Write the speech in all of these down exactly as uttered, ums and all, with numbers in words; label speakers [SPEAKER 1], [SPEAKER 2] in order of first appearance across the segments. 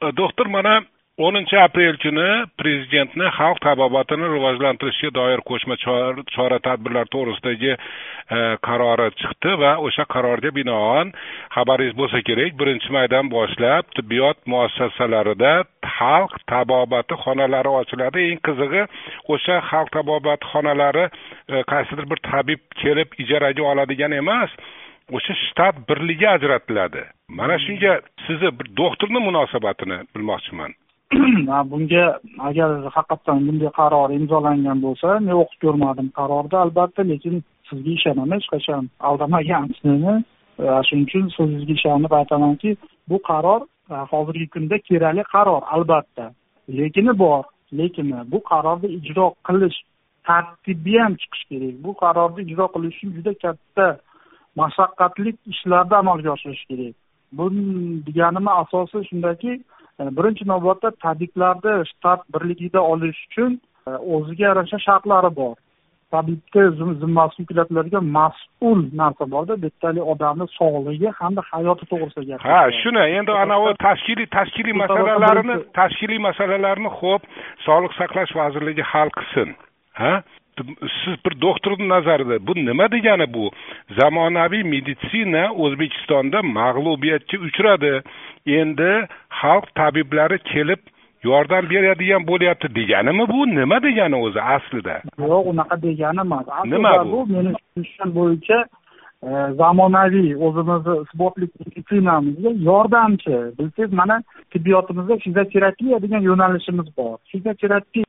[SPEAKER 1] doktor, mana o'ninchi aprel kuni prezidentni xalq tabobatini rivojlantirishga doir qo'shma chora-tadbirlar to'g'risidagi qarori chiqdi va o'sha qarorga binoan xabaringiz bo'lsa kerak, birinchi maydan boshlab tibbiyot muassasalarida xalq tabobati xonalari ochiladi. Eng qizig'i, o'sha xalq tabobati xonalari qaysidir bir tabib kelib ijaraga oladigan emas, o'sha shtat birligi ajratiladi. Mana shunga sizni bir doktorning munosabatini bilmoqchiman.
[SPEAKER 2] Bunga agar haqiqatan bunday qaror imzolangan bo'lsa, men o'qib ko'rmadim qarorda albatta, lekin sizga ishonaman, hech qachon aldamagansizni. Shuning uchun sizga ishonib aytamanki, bu qaror hozirgi kunda kerakli qaror albatta. Lekini bor, lekini bu qarorni ijro qilish tartibi ham chiqish kerak. Bu qarorni ijro qilish uchun juda katta mashaqqatli ishlarni amalga oshirish kerak. Bu deganimni asosi shundaki, birinchi navbatda tabiblarni shtat birligida olish uchun o'ziga yarasha shartlari bor. Tabibga zimmasiga yuklatiladigan mas'ul narsa borda, bittali odamning sog'ligi hamda hayoti to'g'risida gap.
[SPEAKER 1] Ha, shuni endi ana o tashkiliy tashkiliy masalalarini, tashkiliy masalalarni xo'p, Sog'liqni saqlash vazirligi hal qilsin. Ha? Siz bir doktorning nazarida bu nima degani bu? Zamonaviy meditsina O'zbekistonda mag'lubiyatga uchradi. Endi xalq tabiblari kelib yordam beradigan bo'lyapti deganimi bu? Nima degani o'zi aslida?
[SPEAKER 2] Yo'q, unaqa degani emas. Nima bu? Meni tushunishim bo'yicha zamonaviy o'zimizni isbotli meditsinamizga yordamchi. Bilsangiz, mana tibbiyotimizda fizioterapiya degan yo'nalishimiz bor. Fizioterapiya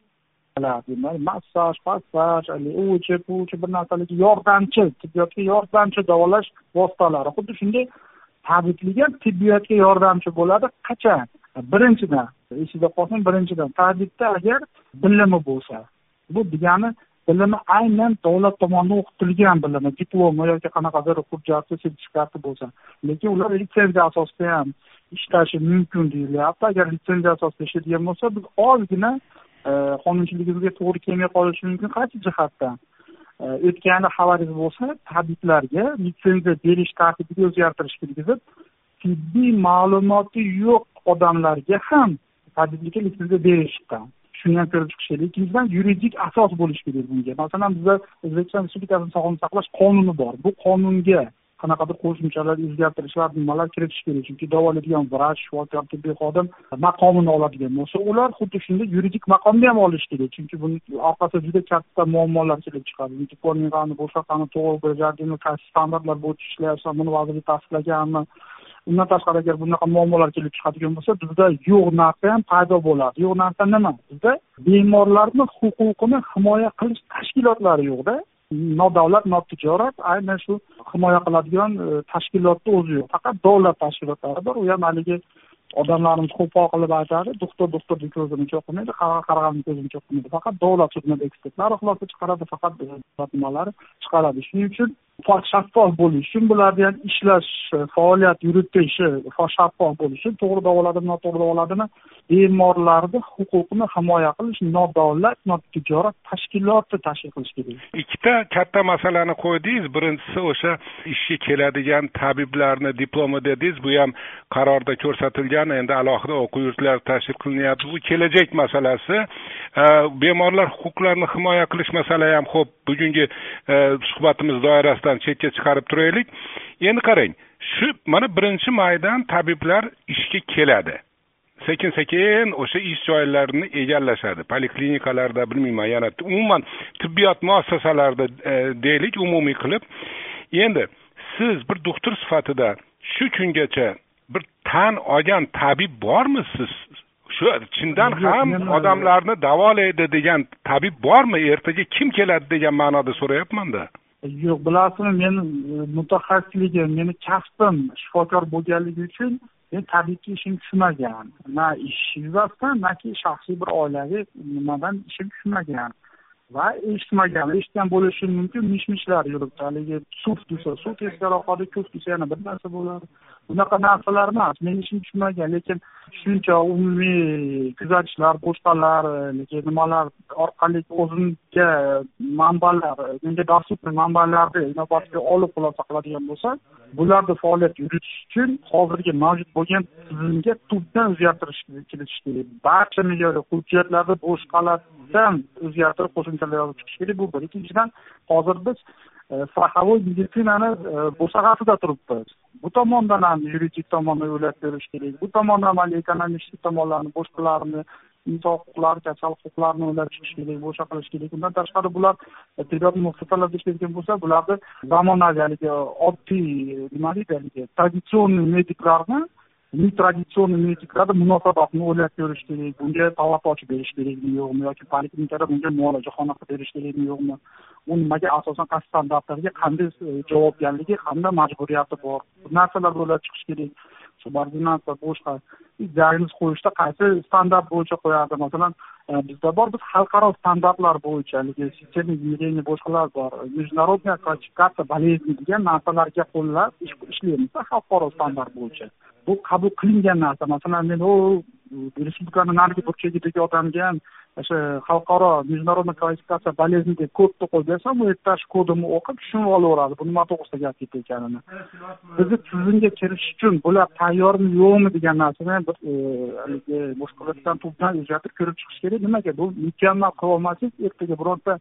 [SPEAKER 2] massaj, passaj, uchi, puchi bir narsalarga yordamchi, tibbiyotga yordamchi davolash vositalari. Xuddi shunday tabiblik ham tibbiyotga yordamchi bo'ladi. Qachon? Birinchidan, esida qolsin, birinchidan tabibda agar bilimi bo'lsa, bu degani bilimi aynan davlat tomonidan o'qitilgan bilimi, diplomi yoki qanaqadir hujjati, sertifikati bo'lsa. Lekin ular litsenziya asosida ham ishlashi mumkin deyilyapti. Agar litsenziya asosida ishlaydigan bo'lsa, biz ozgina qonunchiligimizga to'g'ri kelmay qolishi mumkin. Qaysi jihatdan? O'tganda xabaringiz bo'lsa, tabiblarga litsenziya berish tartibiga o'zgartirish kirgizib, tibbiy ma'lumoti yo'q odamlarga ham tabiblikka litsenziya berishgan. Shuni ham ko'rib chiqish kerak. Ikkinchidan, yuridik asos bo'lishi kerak bunga. Masalan, bizda O'zbekiston Respublikasining Sog'liqni saqlash qonuni bor. Bu qonunga qanaqadir qo'shimchalar, o'zgartirishlar, nimalar kiritish kerak. Chunki davolaydigan vrach, shifokor, tibbiy xodim maqomini oladigan bo'lsa, ular xuddi shunday yuridik maqomni ham olish kerak. Chunki buning orqasida juda katta muammolar kelib chiqadi. Diplominglarni bo'shaqani to'g'ri bajarganmi, qaysi standartlar bo'yicha ishlayapsan, buni vazirlik tasdiqlaganmi? Undan tashqari agar bunaqa muammolar kelib chiqadigan bo'lsa, bizda yo'q narsa ham paydo bo'ladi. Yo'q narsa nima? Bizda bemorlarning huquqini himoya qilish tashkilotlari yo'q-da. Nodavlat, notijorat, aynan shu himoya qiladigan tashkilotni o'zi yo'q. Faqat davlat tashkilotlari bor. U ham haligi odamlarimiz qo'pol qilib aytadi, doktor doktorning ko'zini cho'qimaydi, qaraganning ko'zini cho'qimaydi. Faqat davlat sudida ekspertlari xulosa chiqaradi, faqat davlat nimalari chiqaradi. Shuning uchun shaffof bo'lish uchun bularni ham ishlash, faoliyat yuritishi, shaffof bo'lishi, to'g'ri davoladimi, noto'g'ri davoladimi, bemorlarni huquqini himoya qilish nodavlat, notijorat tashkiloti tashkil qilish kerak.
[SPEAKER 1] Ikkita katta masalani qo'ydingiz. Birinchisi o'sha ishga keladigan tabiblarni diplomi dedingiz. Bu ham qarorda ko'rsatilgan. Endi alohida o'quv yurtlari tashkil qilinyapti. Bu kelajak masalasi. Bemorlar huquqlarini himoya qilish masalasi ham xo'p, bugungi suhbatimiz doirasidan chetga chiqarib turaylik. Endi qarang, shu mana birinchi maydan tabiblar ishga keladi. Sekin-sekin o'sha ish joylarini egallashadi. Poliklinikalarda, bilmayman, yana umuman tibbiyot muassasalarida deylik, umumiy qilib. Endi siz bir doktor sifatida shu kungacha bir tan olgan tabib bormi siz? Shu chindan ham odamlarni davolaydi degan tabib bormi? Ertaga kim keladi degan ma'noda so'rayapman-da.
[SPEAKER 2] Yo'q, bilasizmi, men mutaxassisligim, meni kasbim shifokor bo'lganligi uchun men tabibga ishim tushmagan. Na ish yuzasidan, naki shaxsiy bir oilaviy nimadan ishim tushmagan. Va eshitmagan, eshitgan bo'lishi mumkin, mish-mishlar yuribdi. Haligi sut desa, sut tezkor oqadi, ko'p desa yana bir narsa bo'ladi. bunaqa narsalar emas. Men ishim tushmagan, lekin shuncha umumiy kuzatishlar, boshqalar, lekin nimalar orqali o'zimga manbalar, menga dostupniy manbalarni inobatga olib xulosa qiladigan bo'lsa, bularni faoliyat yuritish uchun hozirgi mavjud bo'lgan tizimga tubdan o'zgartirish kiritish kerak. Barcha me'yoriy hujjatlarni boshqalardan o'zgartirib qo'shimchalar yozib chiqish kerak. Bu bir. Ikkinchidan, hozir biz straxovoy meditsinani bo'sag'asida turibmiz. Bu tomondan ham yuridik tomondan o'ylab ko'rish kerak. Bu tomondan ham ekonomik tomonlarni, boshqalarni, inson huquqlari, kasal huquqlarini o'ylab chiqish kerak, bo'sha qilish kerak. Undan tashqari bular tibbiyot muassasalarida ishlaydigan bo'lsa, bularni zamonaviy, oddiy, nima deydi, traditsion mediklarni netraditsion mediklarga munosabatni o'ylab ko'rish kerak. Bunga talab ochib berish kerakmi, yo'qmi, yoki poliklinikada bunga muolajaxona qilib berish kerakmi, yo'qmi? U nimaga asosan qaysi standartlarga qanday javobgarligi, qanday majburiyati bor? Bu narsalarni o'ylab chiqish kerak. Subordinatsiya, boshqa diagnoz qo'yishda qaysi standart bo'yicha qo'yadi? Masalan, bizda bor biz xalqaro standartlar bo'yicha, sistemik измерение boshqalar bor. Международная klassifikatsiya болезни degan narsalarga qo'llab ishlaymiz xalqaro standart bo'yicha. Bu qabul qilingan narsa. Masalan, men u respublikaning narigi burchagidagi odamga ham o'sha xalqaro международная klassifikatsiya болезни deb kodni qo'yib bersam, u ertash kodimni o'qib tushunib olaveradi. Bu nima to'g'risida gap ketayotganini. Bizni tizimga kirish uchun bular tayyormi, yo'qmi degan narsani bir haligi boshqalardan tubdan o'zgartirib ko'rib chiqish kerak. Nimaga? Bu mukammal qilib olmasak, ertaga bironta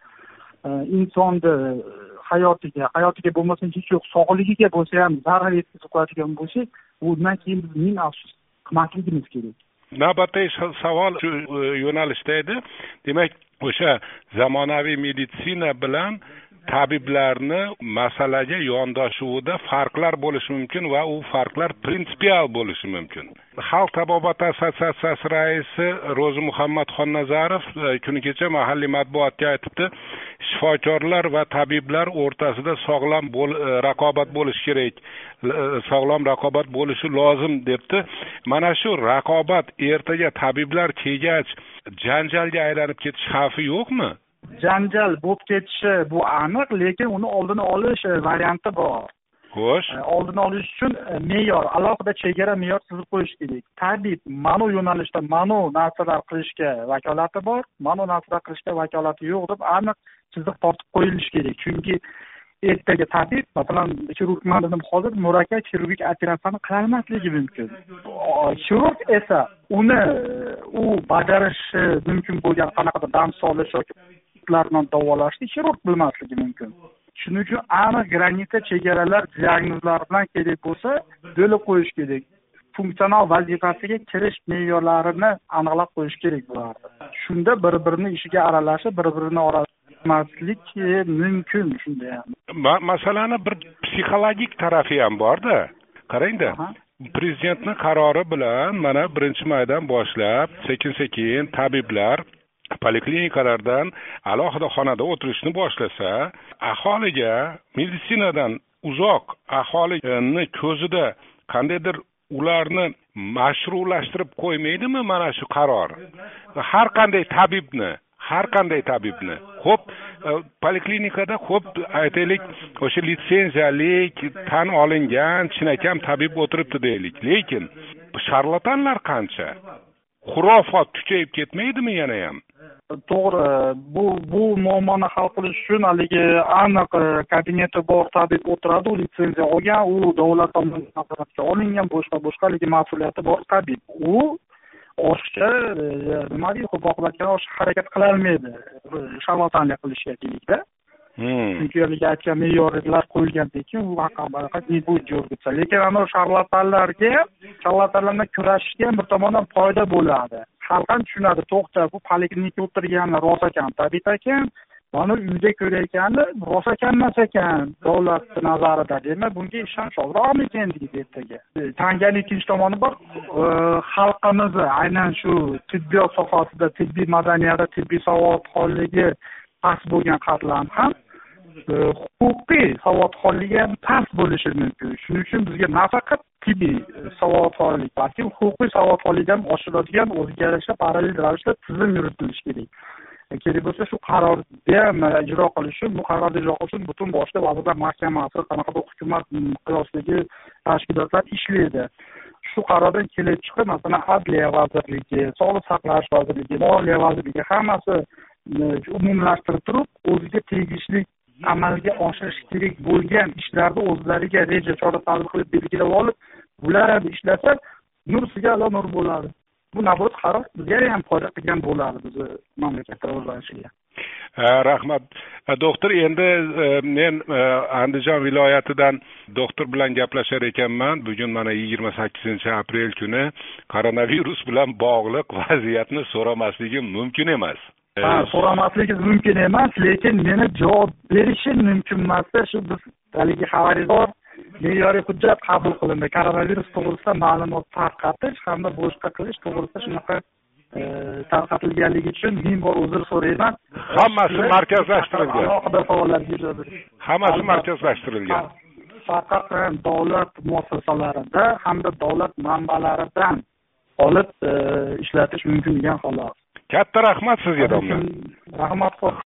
[SPEAKER 2] insonni hayotiga, hayotiga bo'lmasa hech yo'q, sog'ligiga bo'lsa ham zarar yetkazib qo'yadigan bo'lsak, undan keyin biz ming afsus qilmasligimiz kerak.
[SPEAKER 1] Navbatdagi savol shu yo'nalishda edi. Demak, o'sha zamonaviy meditsina bilan tabiblarni masalaga yondashuvida farqlar bo'lishi mumkin va u farqlar prinsipial bo'lishi mumkin. Xalq tabobati assotsiatsiyasi raisi Ro'zi Muhammad Xonnazarov kuni kecha mahalliy matbuotga aytibdi, shifokorlar va tabiblar o'rtasida sog'lom raqobat bo'lishi kerak, sog'lom raqobat bo'lishi lozim debdi. Mana shu raqobat ertaga tabiblar kelgach janjalga aylanib ketish xavfi yo'qmi?
[SPEAKER 2] Janjal bo'lib ketishi bu aniq, lekin uni oldini olish varianti bor.
[SPEAKER 1] Xo'sh.
[SPEAKER 2] Oldini olish uchun me'yor, alohida chegara me'yor tuzib qo'yish kerak. Tabib mano yo'nalishda mano narsalar qilishga vakolati bor, mano narsalar qilishga vakolati yo'q deb aniq chiziq tortib qo'yilishi kerak. Chunki ertaga tabib, masalan, xirurgman dedim, hozir murakkab xirurgik operatsiyani qilolmasligi mumkin. Xirurg esa uni u bajarishi mumkin bo'lgan qanaqadir dam solish yoki lardan davolashni xirurg bilmasligi mumkin. Shuning uchun aniq granita chegaralar diagnozlar bilan kerak bo'lsa, bo'lib qo'yish kerak. Funksional vazifasiga kirish me'yorlarini aniqlab qo'yish kerak bo'lardi. Shunda bir-birini ishiga aralashib, bir-birini aralashmaslik mumkin shunda ham.
[SPEAKER 1] Masalani bir psixologik tarafi ham bor-da. Qarang-da. Prezidentning qarori bilan mana birinchi maydan boshlab sekin-sekin tabiblar poliklinikalardan alohida xonada o'tirishni boshlasa, aholiga meditsinadan uzoq aholini ko'zida qandaydir ularni mashru'lashtirib qo'ymaydimi mana shu qaror? Har qanday tabibni, har qanday tabibni. Xo'p, poliklinikada xo'p, aytaylik, o'sha litsenziyalik, tan olingan chinakam tabib o'tiribdi deylik. Lekin sharlatanlar qancha? Xurofot kuchayib ketmaydimi yana ham?
[SPEAKER 2] To'g'ri, bu bu muammoni hal qilish uchun haligi aniq kabineti bor tabib o'tiradi, u litsenziya olgan, u davlat tomonidan nazoratga olingan, boshqa boshqa haligi mas'uliyati bor tabib. U ortiqcha nima deydi, oqibatga ortiq harakat qila olmaydi, sharlatanlik qilishga kerakda. Chunki haligi aytgan me'yorlar qo'yilgandek, u haqiqatdan ne bu jo'rgitsa. Lekin ana sharlatanlarga, sharlatanlarga kurashishga bir tomondan foyda bo'ladi. Xalq ham tushunadi, to'xta, bu poliklinika o'tirgani rosa ekan, tabib ekan, mana uyda ko'rayotgani rosa ekan emas ekan, davlat nazarida. Demak, bunga ishonch ozroqmi ekan deydi ertaga. Tanganing ikkinchi tomoni bor, xalqimizni aynan shu tibbiyot sohasida, tibbiy madaniyatda, tibbiy savodxonligi past bo'lgan qatlam ham huquqiy savodxonligi ham past bo'lishi mumkin. Shuning uchun bizga nafaqat tibbiy savodxonlik, balki huquqiy savodxonlik ham oshiradigan o'ziga yarasha parallel ravishda tizim yuritilishi kerak. kerak bo'lsa shu qarorni ham ijro qilish uchun bu qarorni ijro qilish uchun butun boshli vazirlar mahkamasi qanaqadir hukumat miqyosidagi tashkilotlar ishlaydi. Shu qarordan kelib chiqib, masalan, Adliya vazirligi, Sog'liqni saqlash vazirligi, Moliya vazirligi hammasi umumlashtirib turib, o'ziga tegishli amalga oshirish kerak bo'lgan ishlarni o'zlariga reja chora-tadbir qilib belgilab olib, ular ham ishlasa, nur ustiga nur bo'ladi. Bu navbat qaror bizga ham foyda qilgan bo'ladi bizni mamlakat rivojlanishiga.
[SPEAKER 1] Rahmat. Doktor, endi men Andijon viloyatidan doktor bilan gaplashar ekanman. Bugun mana yigirma sakkizinchi aprel kuni koronavirus bilan bog'liq vaziyatni so'ramasligim mumkin emas.
[SPEAKER 2] Ha, so'ramasligingiz mumkin emas, lekin meni javob berishim mumkin emasda shu biz haligi xabaridor me'yoriy hujjat qabul qilindi. Koronavirus to'g'risida ma'lumot tarqatish hamda boshqa qilish to'g'risida shunaqa tarqatilganligi uchun men bor uzr so'rayman.
[SPEAKER 1] Hammasi markazlashtirilgan.
[SPEAKER 2] Alohida savollarga javob berish.
[SPEAKER 1] Hammasi markazlashtirilgan.
[SPEAKER 2] Faqat davlat muassasalarida hamda davlat manbalaridan olib ishlatish mumkin degan xolos.
[SPEAKER 1] Katta rahmat sizga, domla.
[SPEAKER 2] Rahmat.